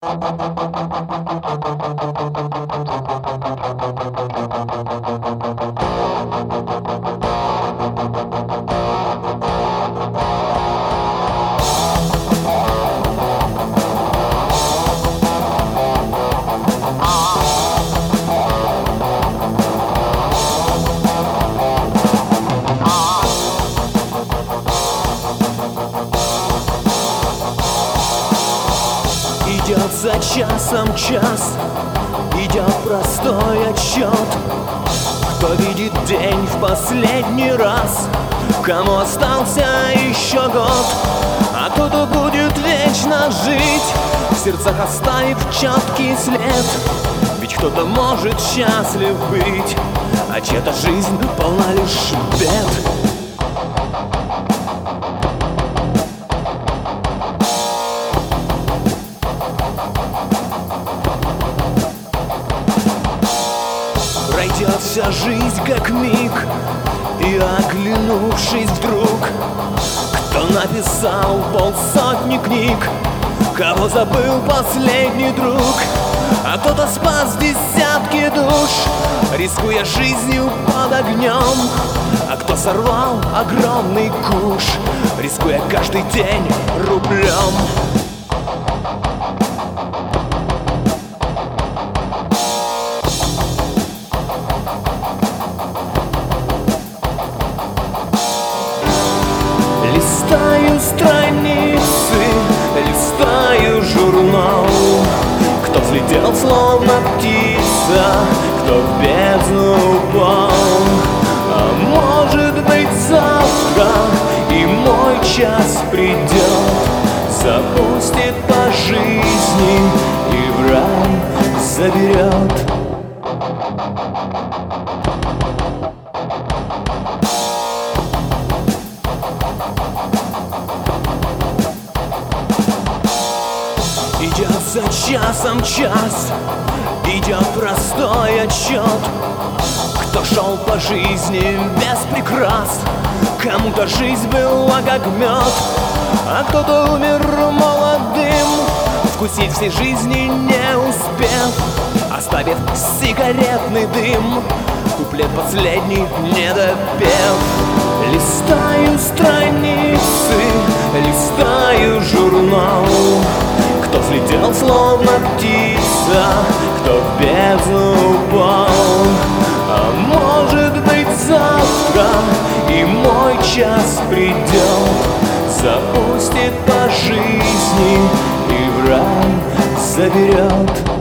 Идет за часом час, идет простой отсчет. Кто видит день в последний раз, кому остался еще год, а кто-то будет вечно жить, в сердцах оставив четкий след. Ведь кто-то может счастлив быть, а чья-то жизнь полна лишь бед. Пройдет вся жизнь как миг, и оглянувшись вдруг, кто написал полсотни книг, кого забыл последний друг, а кто-то спас десятки душ, рискуя жизнью под огнем, а кто сорвал огромный куш, рискуя каждый день рублем. Листаю страницы, листаю журнал. Кто взлетел, словно птица, кто в бездну упал. А может быть завтра и мой час придет, запустит по жизни и в рай заберет. Идет за часом час, идет простой отсчет. Кто шел по жизни без прикрас, кому-то жизнь была как мед, а кто-то умер молодым, вкусить всей жизни не успев, оставив сигаретный дым, куплет последний не допев. Листаю страницы, листаю журнал. Кто взлетел, словно птица, кто в бездну упал. А может быть завтра и мой час придет, запустит по жизни и в рай заберет.